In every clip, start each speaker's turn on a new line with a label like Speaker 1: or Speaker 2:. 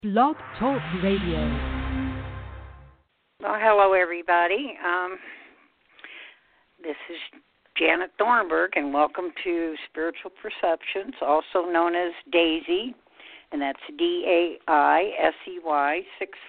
Speaker 1: Blog Talk Radio.
Speaker 2: Well, hello, everybody. This is Janet Thornburg, and welcome to Spiritual Perceptions, also known as DAISY, and that's DAISEY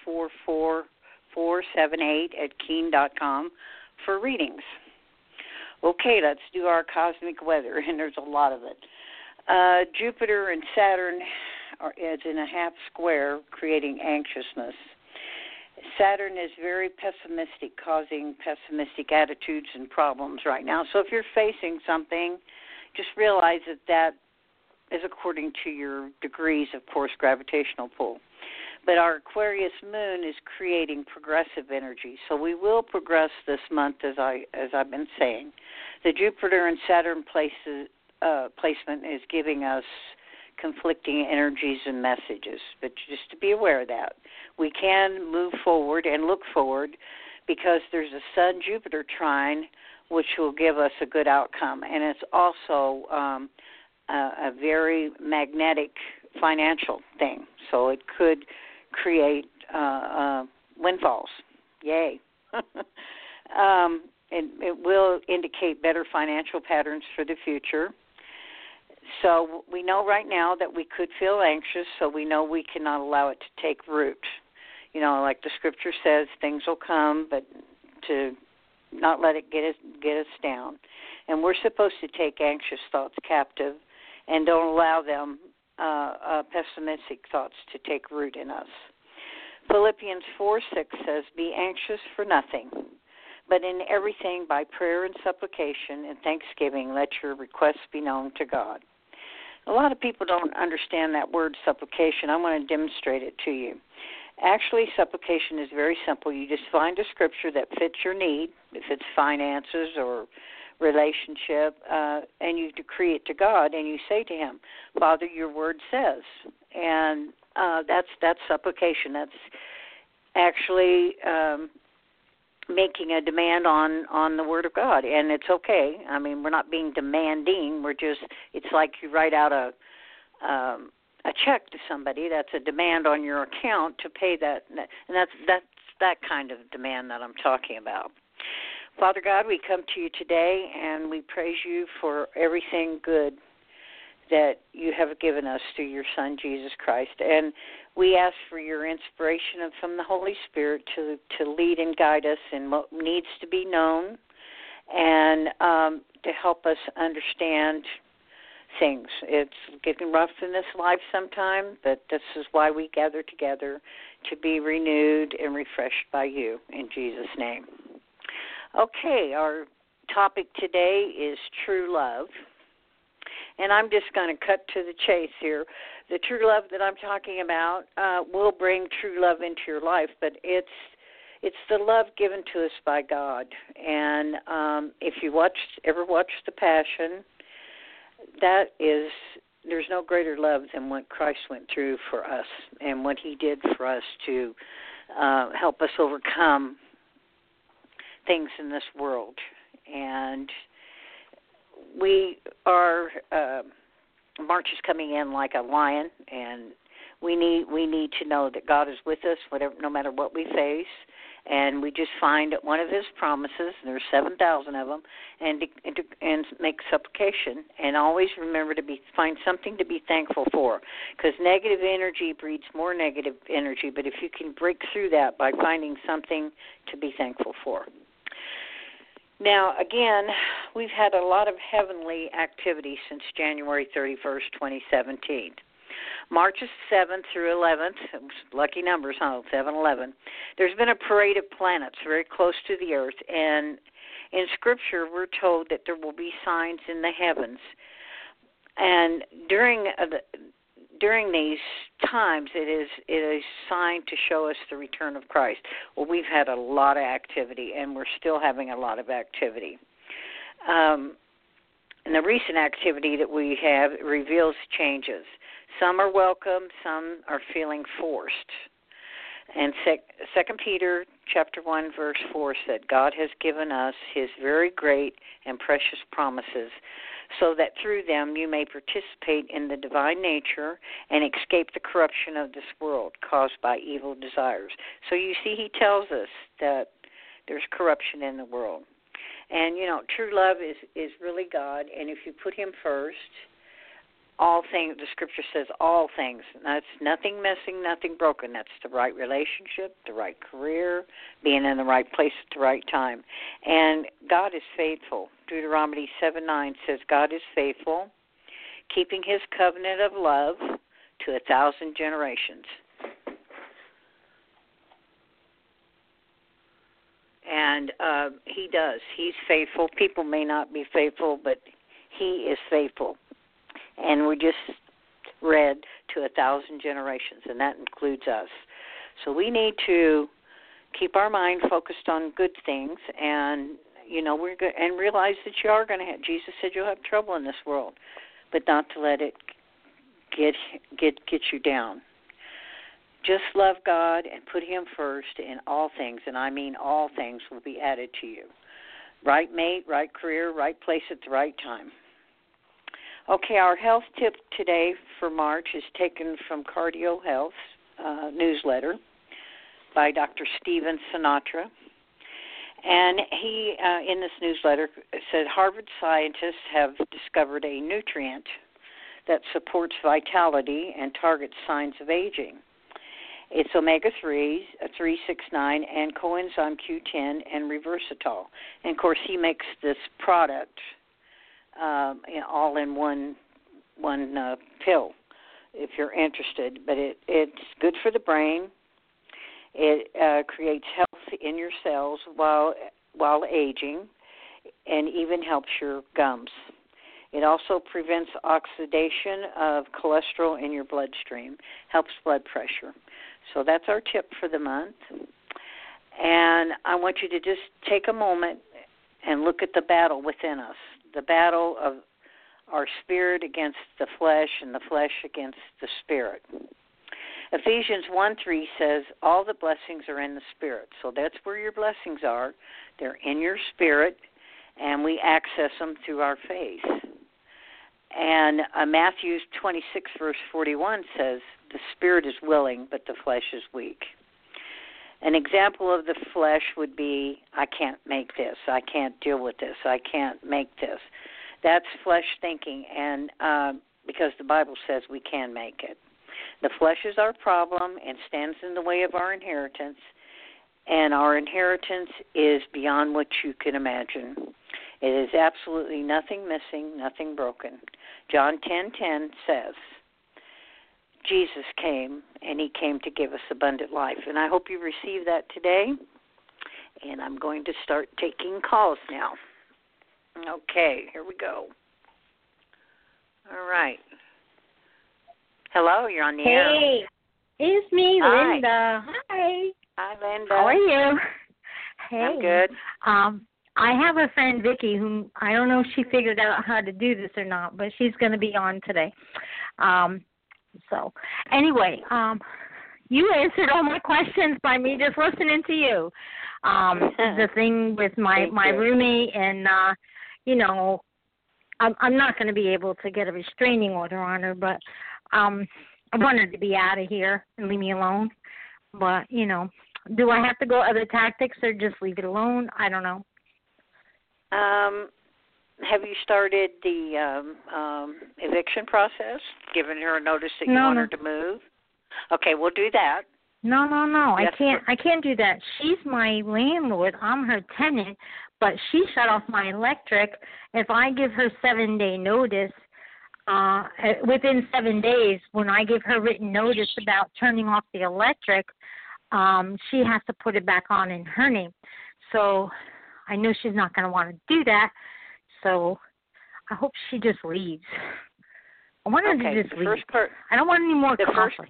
Speaker 2: 644-478 @ for readings. Okay, let's do our cosmic weather, and there's a lot of it. Jupiter and Saturn is in a half square, creating anxiousness. Saturn is very pessimistic, causing pessimistic attitudes and problems right now. So if you're facing something, just realize that is according to your degrees, of course, gravitational pull. But our Aquarius moon is creating progressive energy, so we will progress this month, as I've been saying. The Jupiter and Saturn placement is giving us conflicting energies and messages, but just to be aware of that. We can move forward and look forward because there's a Sun-Jupiter trine, which will give us a good outcome, and it's also a very magnetic financial thing, so it could create windfalls. Yay. It will indicate better financial patterns for the future. So we know right now that we could feel anxious, so we know we cannot allow it to take root. You know, like the scripture says, things will come, but to not let it get us down. And we're supposed to take anxious thoughts captive and don't allow them, pessimistic thoughts, to take root in us. Philippians 4:6 says, "Be anxious for nothing, but in everything by prayer and supplication and thanksgiving let your requests be known to God." A lot of people don't understand that word supplication. I want to demonstrate it to you. Actually, supplication is very simple. You just find a scripture that fits your need, if it's finances or relationship, and you decree it to God, and you say to Him, "Father, your word says." And that's supplication. That's actually making a demand on the Word of God, and it's okay. I mean, we're not being demanding. It's like you write out a check to somebody. That's a demand on your account to pay that, and that's that kind of demand that I'm talking about. Father God, we come to you today, and we praise you for everything good that you have given us through your Son, Jesus Christ. And we ask for your inspiration from the Holy Spirit to lead and guide us in what needs to be known and to help us understand things. It's getting rough in this life sometime, but this is why we gather together, to be renewed and refreshed by you, in Jesus' name. Okay, our topic today is true love. And I'm just going to cut to the chase here. The true love that I'm talking about will bring true love into your life, but it's the love given to us by God. And if you ever watched The Passion, there's no greater love than what Christ went through for us and what He did for us to help us overcome things in this world. And we are March is coming in like a lion, and we need to know that God is with us, no matter what we face. And we just find one of His promises, and there's 7,000 of them, and make supplication. And always remember to find something to be thankful for, because negative energy breeds more negative energy. But if you can break through that by finding something to be thankful for. Now, again, we've had a lot of heavenly activity since January 31st, 2017. March 7th through 11th, lucky numbers, huh? 7-11. There's been a parade of planets very close to the Earth, and in Scripture we're told that there will be signs in the heavens. And during these times, it is signed to show us the return of Christ. Well, we've had a lot of activity, and we're still having a lot of activity. And the recent activity that we have reveals changes. Some are welcome, some are feeling forced. And 2 Peter chapter 1, verse 4 said, God has given us His very great and precious promises, so that through them you may participate in the divine nature and escape the corruption of this world caused by evil desires. So you see, he tells us that there's corruption in the world. And, true love is really God, and if you put him first, all things, the scripture says all things. That's nothing missing, nothing broken. That's the right relationship, the right career, being in the right place at the right time. And God is faithful. Deuteronomy 7:9 says God is faithful, keeping his covenant of love to 1,000 generations. And he does. He's faithful. People may not be faithful, but he is faithful. And we just read to 1,000 generations, and that includes us. So we need to keep our mind focused on good things, and we're good, and realize that you are going to have. Jesus said you'll have trouble in this world, but not to let it get you down. Just love God and put him first in all things, and I mean all things will be added to you. Right mate, right career, right place at the right time. Okay, our health tip today for March is taken from Cardio Health newsletter by Dr. Stephen Sinatra. And he, in this newsletter, said Harvard scientists have discovered a nutrient that supports vitality and targets signs of aging. It's omega-3s, 369, and coenzyme Q10, and reversatol. And, of course, he makes this product all in one pill, if you're interested. But it's good for the brain. It creates health in your cells while aging, and even helps your gums. It also prevents oxidation of cholesterol in your bloodstream, helps blood pressure. So that's our tip for the month. And I want you to just take a moment and look at the battle within us, the battle of our spirit against the flesh and the flesh against the spirit. Ephesians 1:3 says all the blessings are in the spirit. So that's where your blessings are. They're in your spirit, and we access them through our faith. And Matthew 26, verse 41 says, the spirit is willing, but the flesh is weak. An example of the flesh would be, I can't make this, I can't deal with this, I can't make this. That's flesh thinking, and because the Bible says we can make it. The flesh is our problem and stands in the way of our inheritance, and our inheritance is beyond what you can imagine. It is absolutely nothing missing, nothing broken. John 10:10 says, Jesus came, and he came to give us abundant life. And I hope you receive that today. And I'm going to start taking calls now. Okay, here we go. All right. Hello, you're on the air.
Speaker 1: Hey, it's me,
Speaker 2: Hi.
Speaker 1: Linda. Hi.
Speaker 2: Hi, Linda.
Speaker 1: How are you? Hey.
Speaker 2: I'm good.
Speaker 1: I have a friend, Vicki, whom I don't know if she figured out how to do this or not, but she's going to be on today. So, anyway, you answered all my questions by me just listening to you. The thing with my roommate, and, I'm not going to be able to get a restraining order on her, but I want her to be out of here and leave me alone. But, do I have to go other tactics or just leave it alone? I don't know.
Speaker 2: Have you started the eviction process, giving her a notice that you want her to move? Okay, we'll do that.
Speaker 1: No. Yes, I can't do that. She's my landlord. I'm her tenant, but she shut off my electric. If I give her 7-day notice, within 7 days, when I give her written notice about turning off the electric, she has to put it back on in her name. So I know she's not going to want to do that. So I hope she just leaves. I want her to just leave. I don't want any more conflict.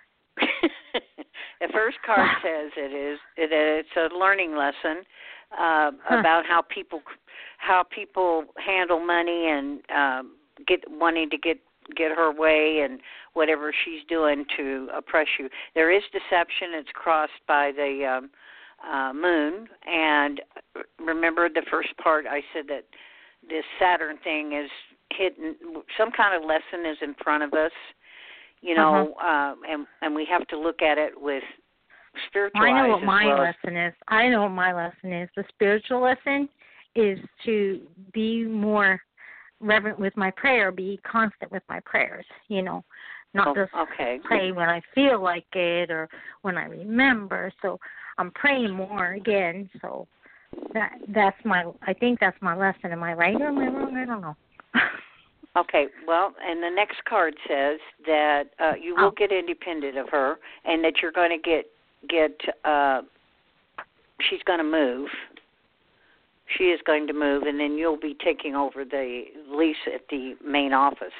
Speaker 2: The first card says it's a learning lesson about how people handle money and wanting to get her way and whatever she's doing to oppress you. There is deception. It's crossed by the moon. And remember the first part I said that this Saturn thing is hidden, some kind of lesson is in front of us, you know, and we have to look at it with spiritual eyes.
Speaker 1: I know what my lesson is. I know what my lesson is. The spiritual lesson is to be more reverent with my prayer, be constant with my prayers, you know, not just pray when I feel like it or when I remember. So I'm praying more again. So I think that's my lesson. Am I right or am I wrong? I don't know.
Speaker 2: Okay, well, and the next card says that you will get independent of her, and that you're going to get she's going to move. She is going to move, and then you'll be taking over the lease at the main office.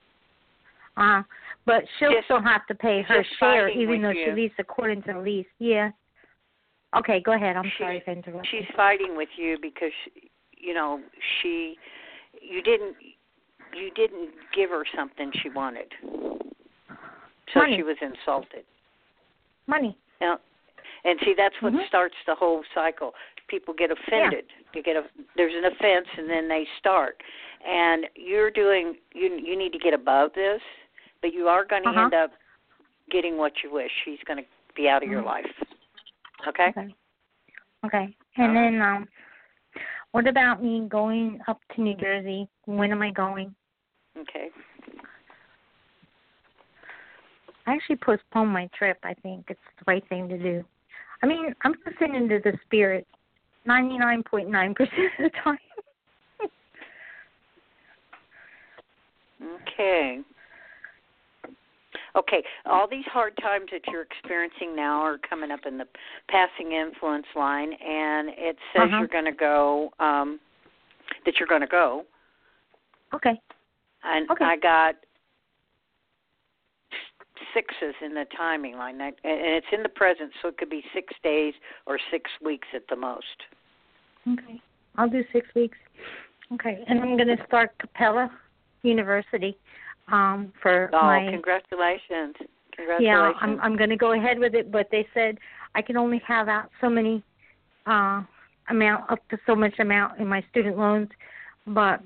Speaker 1: But she'll still have to pay her share, even though she leases according to the lease. Yeah. Okay, go ahead. I'm sorry if I interrupted.
Speaker 2: She's fighting with you because, you know, you didn't give her something she wanted. So
Speaker 1: Money.
Speaker 2: She was insulted.
Speaker 1: Money.
Speaker 2: Yeah. And see, that's what starts the whole cycle. People get offended. Yeah. There's an offense, and then they start. And you need to get above this, but you are going to end up getting what you wish. She's going to be out of your life. Okay?
Speaker 1: Okay. And then what about me going up to New Jersey? When am I going?
Speaker 2: Okay.
Speaker 1: I actually postponed my trip. I think it's the right thing to do. I mean, I'm listening to the spirit 99.9% of the time.
Speaker 2: Okay, all these hard times that you're experiencing now are coming up in the passing influence line, and it says you're going to go, that you're going to go.
Speaker 1: Okay.
Speaker 2: And I got 6s in the timing line, and it's in the present, so it could be 6 days or 6 weeks at the most. Okay.
Speaker 1: I'll do 6 weeks. Okay. And I'm going to start Capella University for my...
Speaker 2: Congratulations.
Speaker 1: Yeah, I'm going to go ahead with it, but they said I can only have out so many up to so much amount in my student loans, but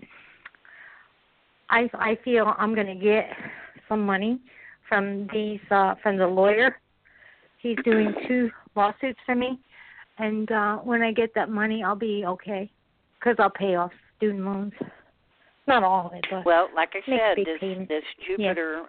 Speaker 1: I feel I'm going to get some money from the lawyer. He's doing 2 lawsuits for me, and when I get that money, I'll be okay because I'll pay off student loans. Not all of it, but
Speaker 2: like I said, this Jupiter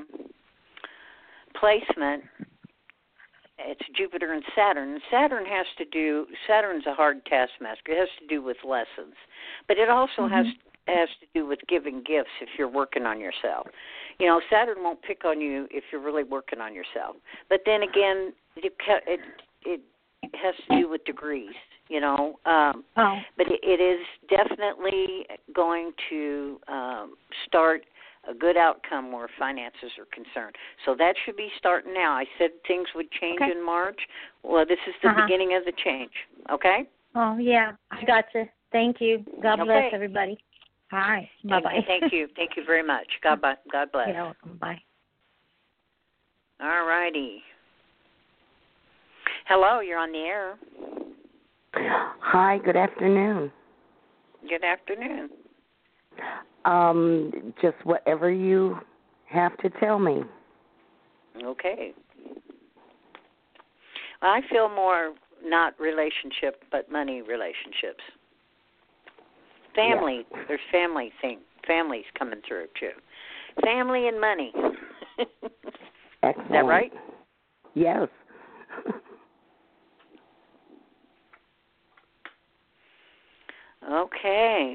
Speaker 2: placement, it's Jupiter and Saturn. Saturn's a hard taskmaster. It has to do with lessons, but it also has to do with giving gifts if you're working on yourself. You know, Saturn won't pick on you if you're really working on yourself. But then again, it has to do with degrees, you know. But it is definitely going to start a good outcome where finances are concerned. So that should be starting now. I said things would change in March. Well, this is the beginning of the change, okay?
Speaker 1: Oh, yeah. I got you. Thank you. God bless everybody. Hi. Bye-bye.
Speaker 2: Thank you. Thank you very much. God bless.
Speaker 1: You're welcome. Bye.
Speaker 2: All righty. Hello, you're on the air.
Speaker 3: Hi, good afternoon.
Speaker 2: Good afternoon.
Speaker 3: Just whatever you have to tell me.
Speaker 2: Okay. I feel more not relationship, but money relationships. Family, there's families coming through too. Family and money.
Speaker 3: Excellent.
Speaker 2: Is that right?
Speaker 3: Yes.
Speaker 2: Okay.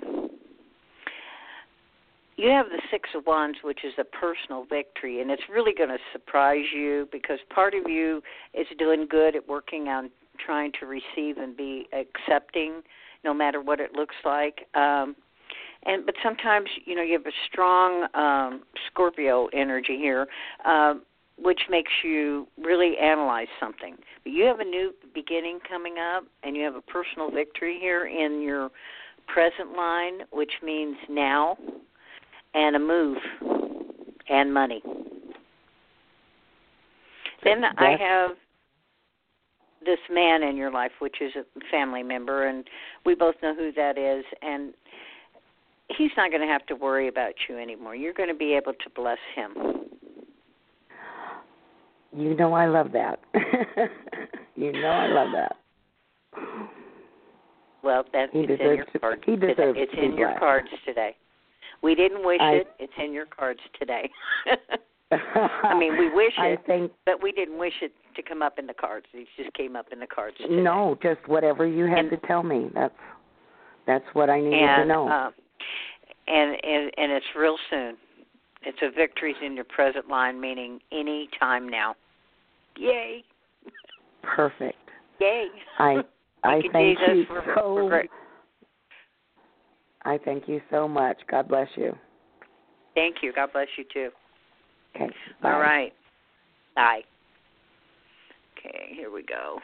Speaker 2: You have the 6 of Wands, which is a personal victory, and it's really going to surprise you because part of you is doing good at working on trying to receive and be accepting no matter what it looks like. But sometimes, you know, you have a strong Scorpio energy here, which makes you really analyze something. But you have a new beginning coming up, and you have a personal victory here in your present line, which means now, and a move, and money. Then I have this man in your life, which is a family member, and we both know who that is, and he's not going to have to worry about you anymore. You're going to be able to bless him.
Speaker 3: You know I love that. You know I love that.
Speaker 2: Well, it's in your cards today. It's in your cards today. We didn't wish it. It's in your cards today. I mean, we wish it, but we didn't wish it to come up in the cards. It just came up in the cards today.
Speaker 3: No, just whatever you had to tell me. That's what I needed to know.
Speaker 2: And it's real soon. It's a victory's in your present line, meaning any time now. Yay!
Speaker 3: Perfect.
Speaker 2: Yay!
Speaker 3: I thank you so.
Speaker 2: Great.
Speaker 3: I thank you so much. God bless you.
Speaker 2: Thank you. God bless you too.
Speaker 3: Okay. Bye.
Speaker 2: All right. Bye. Okay, here we go.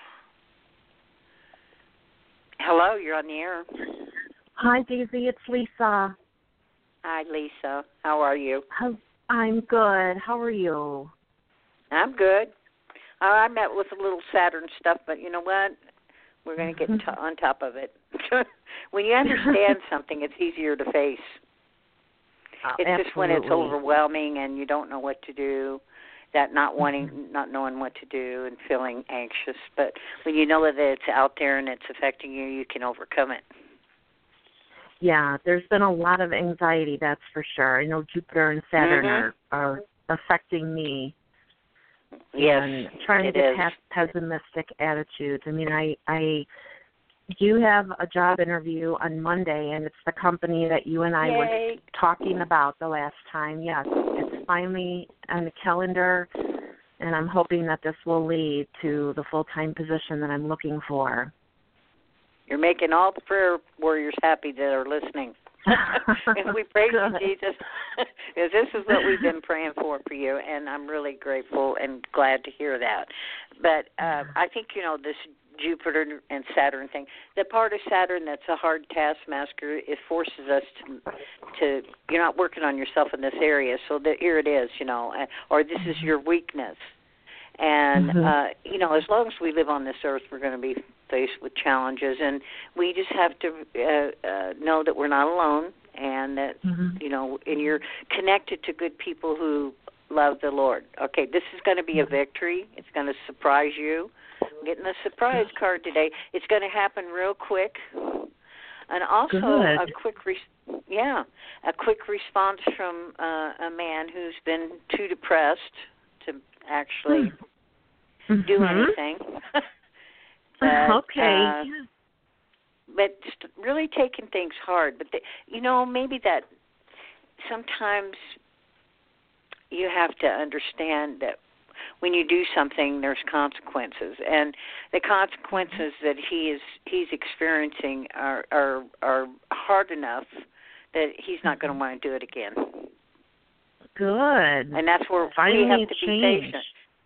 Speaker 2: Hello, you're on the air.
Speaker 4: Hi, Daisy. It's Lisa.
Speaker 2: Hi, Lisa. How are you?
Speaker 4: I'm good. How are you?
Speaker 2: I'm good. I met with a little Saturn stuff, but you know what? We're going to get on top of it. When you understand something, it's easier to face. It's
Speaker 4: absolutely.
Speaker 2: just when it's overwhelming and you don't know what to do, that not knowing what to do and feeling anxious. But when you know that it's out there and it's affecting you, you can overcome it.
Speaker 4: Yeah, there's been a lot of anxiety, that's for sure. I know Jupiter and Saturn are affecting me.
Speaker 2: Yes,
Speaker 4: and trying to get past pessimistic attitudes. I mean, I do have a job interview on Monday, and it's the company that you and I were talking about the last time. Yes, it's finally on the calendar, and I'm hoping that this will lead to the full-time position that I'm looking for.
Speaker 2: You're making all the prayer warriors happy that are listening. And we praise you, Jesus, because this is what we've been praying for you, and I'm really grateful and glad to hear that. But I think, this Jupiter and Saturn thing, the part of Saturn that's a hard taskmaster, it forces us to you're not working on yourself in this area, so that here it is, or this is your weakness. And, as long as we live on this earth, we're going to be faced with challenges, and we just have to know that we're not alone, and that, and you're connected to good people who love the Lord. Okay, this is going to be a victory. It's going to surprise you. I'm getting a surprise card today. It's going to happen real quick. And also a quick response from a man who's been too depressed to actually do anything. But, but really taking things hard. But, maybe that sometimes you have to understand that when you do something, there's consequences. And the consequences that he's experiencing are hard enough that he's not going to want to do it again.
Speaker 4: Good.
Speaker 2: And that's where we have to be patient.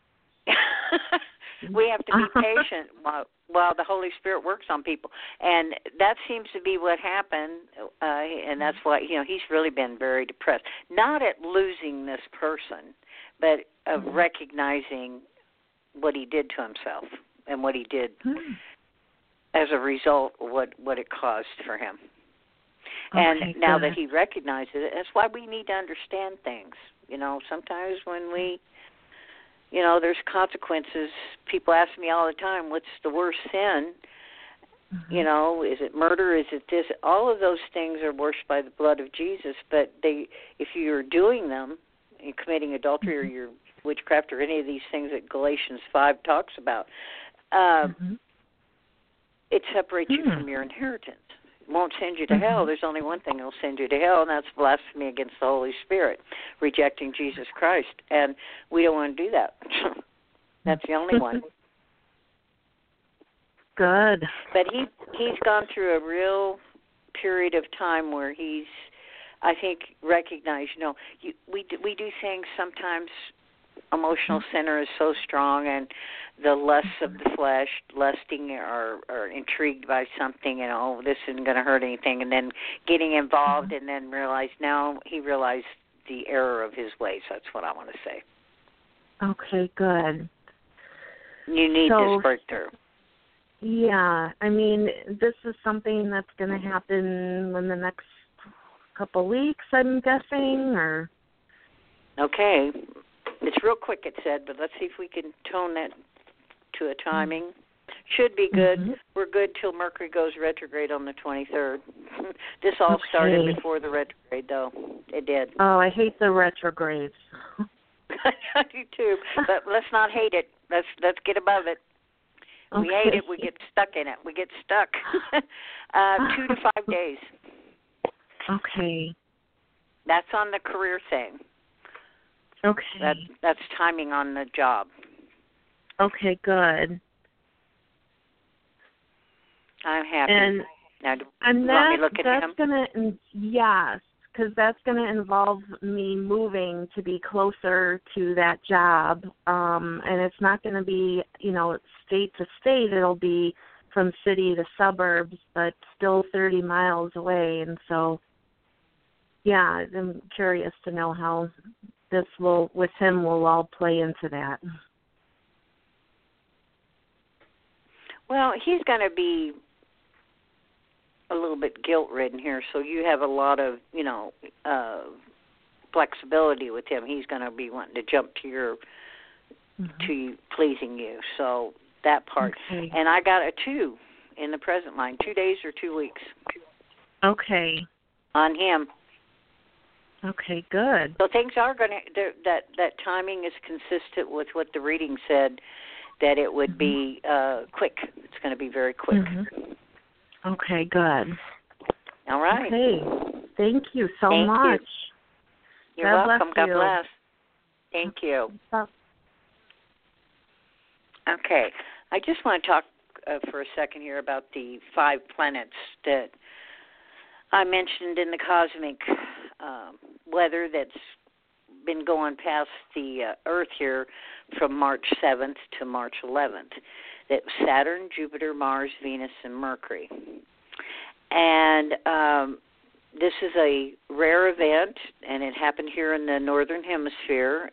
Speaker 2: We have to be patient while the Holy Spirit works on people. And that seems to be what happened, and that's why, he's really been very depressed. Not at losing this person, but of recognizing what he did to himself and what he did as a result of what it caused for him. And now that he recognizes it, that's why we need to understand things. Sometimes when we, there's consequences. People ask me all the time, what's the worst sin? Is it murder? Is it this? All of those things are washed by the blood of Jesus. But if you're doing them, you're committing adultery or you're witchcraft or any of these things that Galatians 5 talks about, it separates you from your inheritance. It won't send you to hell. There's only one thing that will send you to hell, and that's blasphemy against the Holy Spirit, rejecting Jesus Christ. And we don't want to do that. That's the only one.
Speaker 4: Good.
Speaker 2: But he's gone through a real period of time where he's, I think, recognized, we do things sometimes. Emotional center is so strong, and the lusts of the flesh, lusting or intrigued by something, this isn't going to hurt anything, and then getting involved, and then he realized the error of his ways. That's what I want to say.
Speaker 4: Okay, good.
Speaker 2: You need this breakthrough.
Speaker 4: Yeah, I mean, this is something that's going to happen in the next couple weeks, I'm guessing, or?
Speaker 2: Okay. It's real quick, it said, but let's see if we can tone that to a timing. Should be good. Mm-hmm. We're good till Mercury goes retrograde on the 23rd. This all started before the retrograde, though. It did.
Speaker 4: Oh, I hate the retrogrades.
Speaker 2: I do too, but let's not hate it. Let's get above it. We hate it. We get stuck in it. We get stuck. 2 to 5 days.
Speaker 4: Okay.
Speaker 2: That's on the career thing.
Speaker 4: Okay.
Speaker 2: That's timing on the job.
Speaker 4: Okay, good.
Speaker 2: I'm happy. Now, do
Speaker 4: you
Speaker 2: want me to look at him?
Speaker 4: Yes, because that's going to involve me moving to be closer to that job. And it's not going to be, state to state. It'll be from city to suburbs, but still 30 miles away. And so, yeah, I'm curious to know how this will all play into that.
Speaker 2: Well, he's going to be a little bit guilt-ridden here, so you have a lot of, flexibility with him. He's going to be wanting to jump to your, to you, pleasing you. So that part.
Speaker 4: Okay.
Speaker 2: And I got a 2 in the present line, 2 days or 2 weeks.
Speaker 4: Okay.
Speaker 2: On him.
Speaker 4: Okay, good.
Speaker 2: So things are going to, that timing is consistent with what the reading said, that it would be quick. It's going to be very quick.
Speaker 4: Okay, good.
Speaker 2: All right.
Speaker 4: Okay. Thank you so much.
Speaker 2: You're welcome. God bless. Thank you. Okay. I just want to talk for a second here about the 5 planets that I mentioned in the cosmic weather that's been going past the Earth here from March 7th to March 11th. That Saturn, Jupiter, Mars, Venus, and Mercury. And this is a rare event, and it happened here in the Northern Hemisphere.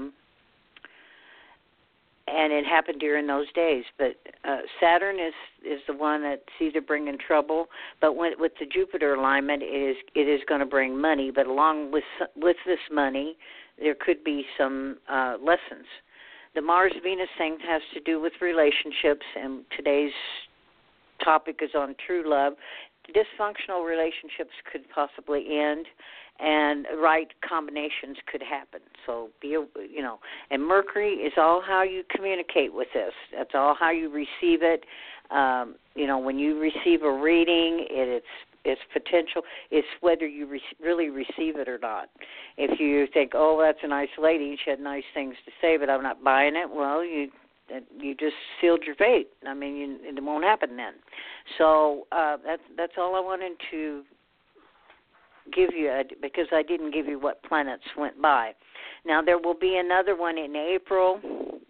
Speaker 2: And it happened during those days. But Saturn is the one that's either bringing trouble, but with the Jupiter alignment, it is going to bring money. But along with this money, there could be some lessons. The Mars-Venus thing has to do with relationships, and today's topic is on true love. Dysfunctional relationships could possibly end, and right combinations could happen. So, and Mercury is all how you communicate with this. That's all how you receive it. When you receive a reading, it's potential. It's whether you really receive it or not. If you think, oh, that's a nice lady, she had nice things to say, but I'm not buying it, well, you just sealed your fate. I mean, it won't happen then. So that's all I wanted to give you, because I didn't give you what planets went by. Now, there will be another one in April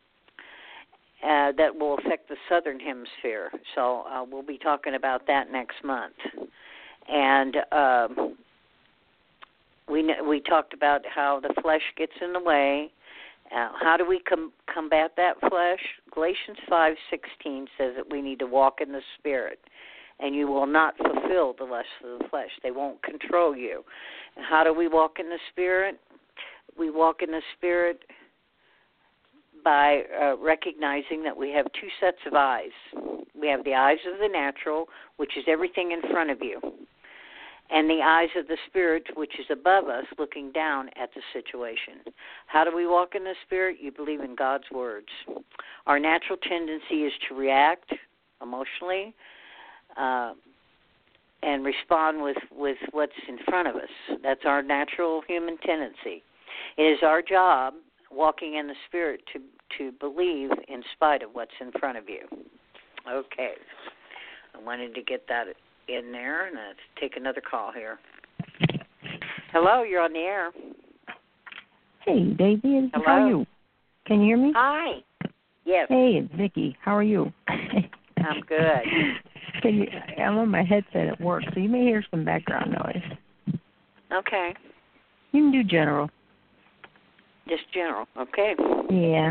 Speaker 2: that will affect the southern hemisphere. So we'll be talking about that next month. And we talked about how the flesh gets in the way. How do we combat that flesh? Galatians 5:16 says that we need to walk in the Spirit, and you will not fulfill the lusts of the flesh. They won't control you. And how do we walk in the Spirit? We walk in the Spirit by recognizing that we have 2 sets of eyes. We have the eyes of the natural, which is everything in front of you, and the eyes of the Spirit, which is above us, looking down at the situation. How do we walk in the Spirit? You believe in God's words. Our natural tendency is to react emotionally and respond with what's in front of us. That's our natural human tendency. It is our job, walking in the Spirit, to believe in spite of what's in front of you. Okay. I wanted to get that in there, and let's take another call here. Hello, you're on the air.
Speaker 5: Hey, Daisy.
Speaker 2: Hello.
Speaker 5: How are you? Can you hear me?
Speaker 2: Hi. Yes.
Speaker 5: Hey, it's Vicki. How are you?
Speaker 2: I'm good.
Speaker 5: I'm on my headset at work, so you may hear some background noise.
Speaker 2: Okay.
Speaker 5: You can do general.
Speaker 2: Just general. Okay.
Speaker 5: Yeah.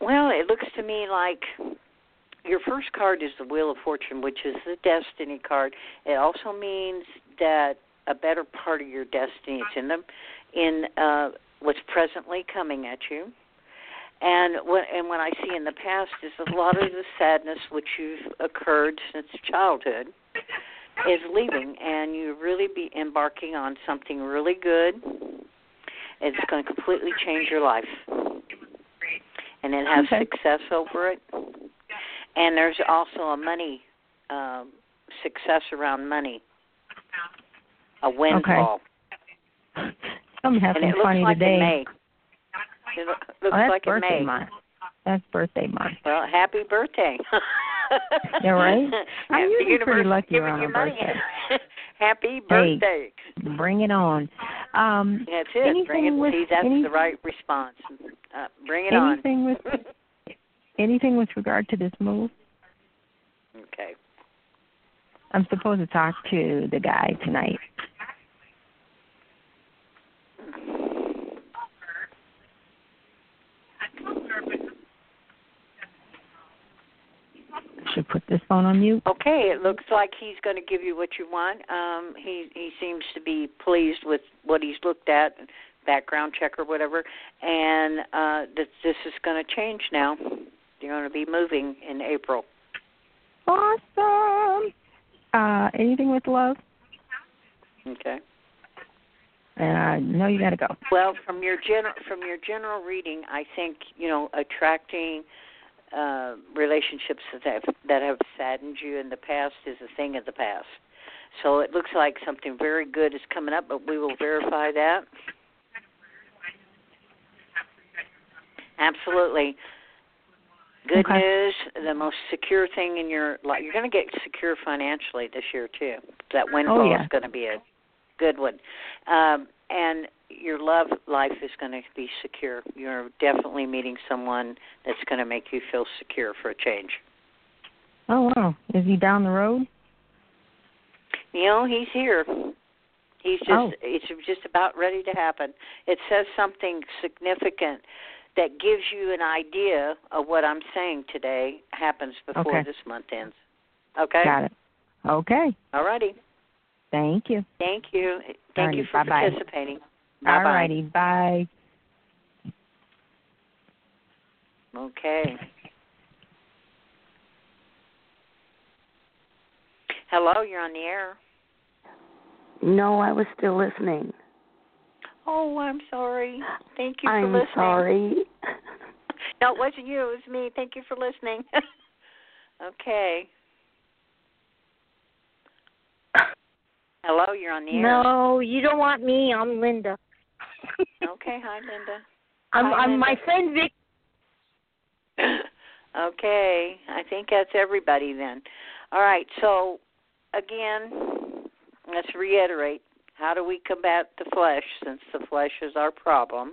Speaker 2: Well, it looks to me like your first card is the Wheel of Fortune, which is the destiny card. It also means that a better part of your destiny is in what's presently coming at you. And when I see in the past is a lot of the sadness which you've occurred since childhood is leaving, and you really be embarking on something really good. It's going to completely change your life. And it has success over it. And there's also a money, success around money, a windfall.
Speaker 5: Okay. I'm having
Speaker 2: and it
Speaker 5: funny
Speaker 2: looks like
Speaker 5: today.
Speaker 2: In May. It looks
Speaker 5: that's
Speaker 2: like
Speaker 5: birthday
Speaker 2: in May.
Speaker 5: month. That's birthday month.
Speaker 2: Well, happy birthday.
Speaker 5: Yeah, right? I'm usually pretty lucky around my birthday.
Speaker 2: Happy birthday.
Speaker 5: Hey, bring it on.
Speaker 2: That's it. Bring it. See, that's the right response. Bring it on.
Speaker 5: Anything with regard to this move?
Speaker 2: Okay.
Speaker 5: I'm supposed to talk to the guy tonight. Should put this phone on mute.
Speaker 2: Okay, it looks like he's going to give you what you want. He seems to be pleased with what he's looked at, background check or whatever, and this is going to change now. You're going to be moving in April.
Speaker 5: Awesome. Anything with love?
Speaker 2: Okay.
Speaker 5: No, you got to go.
Speaker 2: Well, from your general reading, I think attracting relationships that have saddened you in the past is a thing of the past. So it looks like something very good is coming up, but we will verify that. Absolutely. Good news, the most secure thing in your life. You're going to get secure financially this year, too. That windfall is going to be a good one. And your love life is going to be secure. You're definitely meeting someone that's going to make you feel secure for a change.
Speaker 5: Oh, wow. Is he down the road?
Speaker 2: He's here. It's just about ready to happen. It says something significant that gives you an idea of what I'm saying today happens before this month ends. Okay?
Speaker 5: Got it. Okay.
Speaker 2: All righty.
Speaker 5: Thank you.
Speaker 2: Thank you. Thank you for participating.
Speaker 5: Bye-bye. All righty. Bye.
Speaker 2: Okay. Hello, you're on the air.
Speaker 3: No, I was still listening.
Speaker 2: Oh, I'm sorry. Thank you for listening.
Speaker 3: I'm sorry.
Speaker 2: No, it wasn't you. It was me. Thank you for listening. Okay. Hello, you're on the air.
Speaker 1: No, you don't want me. I'm Linda.
Speaker 2: Okay, hi, Linda.
Speaker 1: I'm my friend Vic.
Speaker 2: Okay, I think that's everybody then. All right, so again, let's reiterate. How do we combat the flesh, since the flesh is our problem?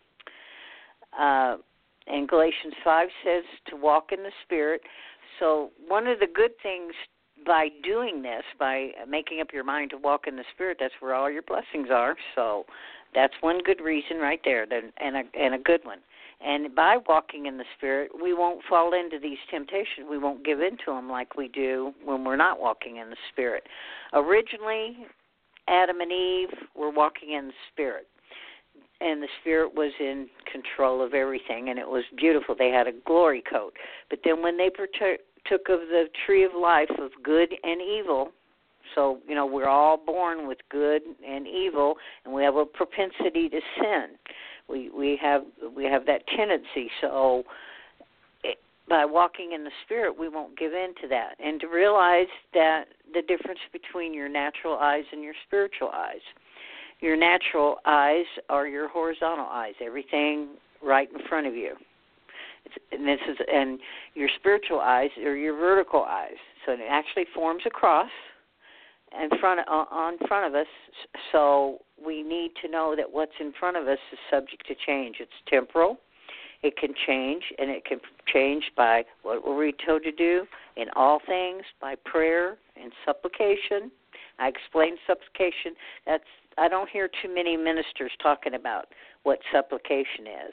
Speaker 2: And Galatians 5 says to walk in the Spirit. So one of the good things by doing this, by making up your mind to walk in the Spirit, that's where all your blessings are. So that's one good reason right there, and a good one. And by walking in the Spirit, we won't fall into these temptations. We won't give in to them like we do when we're not walking in the Spirit. Originally, Adam and Eve were walking in the Spirit, and the Spirit was in control of everything, and it was beautiful. They had a glory coat. But then when they took of the tree of life of good and evil, so, we're all born with good and evil, and we have a propensity to sin. We have that tendency. So by walking in the Spirit, we won't give in to that. And to realize that the difference between your natural eyes and your spiritual eyes. Your natural eyes are your horizontal eyes, everything right in front of you. And your spiritual eyes are your vertical eyes. So it actually forms a cross on front of us. So we need to know that what's in front of us is subject to change. It's temporal. It can change, and it can change by what were we told to do in all things, by prayer and supplication. I explained supplication. I don't hear too many ministers talking about what supplication is.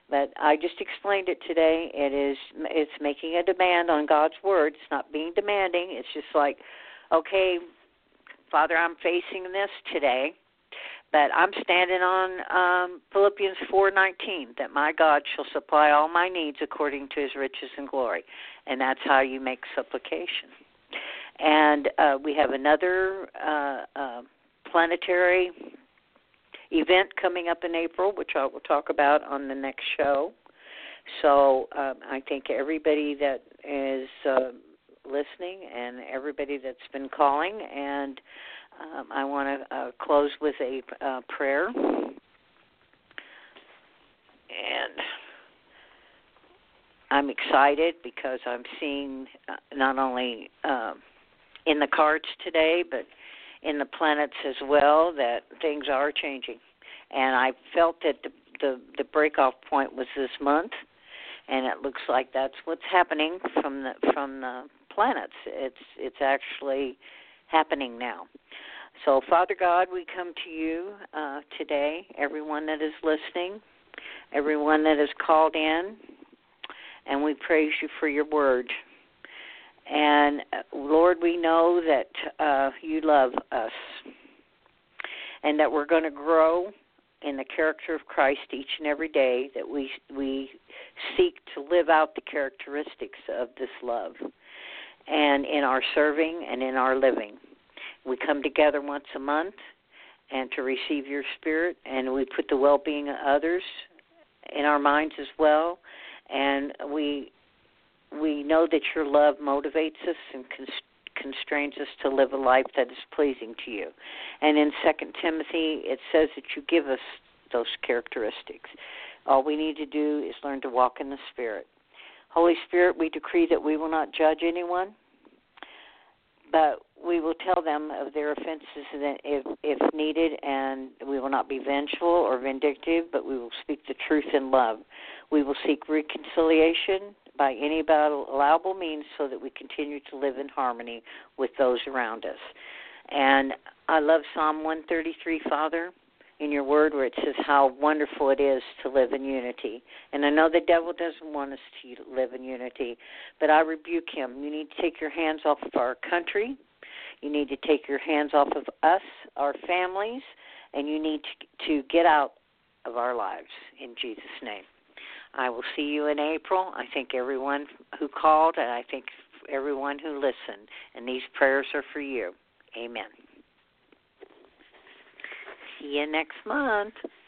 Speaker 2: But I just explained it today. It's making a demand on God's word. It's not being demanding. It's just like, okay, Father, I'm facing this today, but I'm standing on Philippians 4:19, that my God shall supply all my needs according to his riches and glory. And that's how you make supplication. And we have another planetary event coming up in April, which I will talk about on the next show. So I thank everybody that is listening and everybody that's been calling. And I want to close with a prayer. And I'm excited because I'm seeing not only in the cards today, but in the planets as well, that things are changing. And I felt that the breakoff point was this month, and it looks like that's what's happening from the planets. It's actually happening now. So, Father God, we come to you today, everyone that is listening, everyone that has called in, and we praise you for your word. And, Lord, we know that you love us and that we're going to grow in the character of Christ each and every day, that we seek to live out the characteristics of this love and in our serving and in our living. We come together once a month and to receive your spirit, and we put the well-being of others in our minds as well, and we know that your love motivates us and constrains us to live a life that is pleasing to you. And in 2 Timothy, it says that you give us those characteristics. All we need to do is learn to walk in the Spirit. Holy Spirit, we decree that we will not judge anyone, but we will tell them of their offenses if needed, and we will not be vengeful or vindictive, but we will speak the truth in love. We will seek reconciliation by any allowable means so that we continue to live in harmony with those around us. And I love Psalm 133, Father, in your word, where it says how wonderful it is to live in unity. And I know the devil doesn't want us to live in unity, but I rebuke him. You need to take your hands off of our country. You need to take your hands off of us, our families, and you need to get out of our lives in Jesus' name. I will see you in April. I thank everyone who called, and I thank everyone who listened. And these prayers are for you. Amen. See you next month.